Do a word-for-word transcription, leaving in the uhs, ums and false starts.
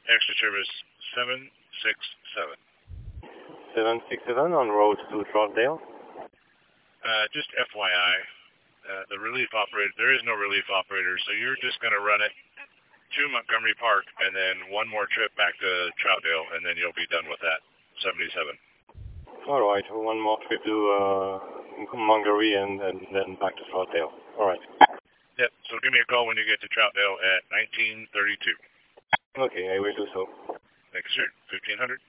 extra service seven six seven. seven six seven on road to Troutdale. Uh, just F Y I, uh, the relief operator, there is no relief operator, so you're just going to run it to Montgomery Park and then one more trip back to Troutdale, and then you'll be done with that, seventy-seven. All right, one more trip to uh, Montgomery and, and then back to Troutdale. All right. Yep, so give me a call when you get to Troutdale at nineteen thirty-two. Okay, I will do so. Thank you, sir. fifteen hundred.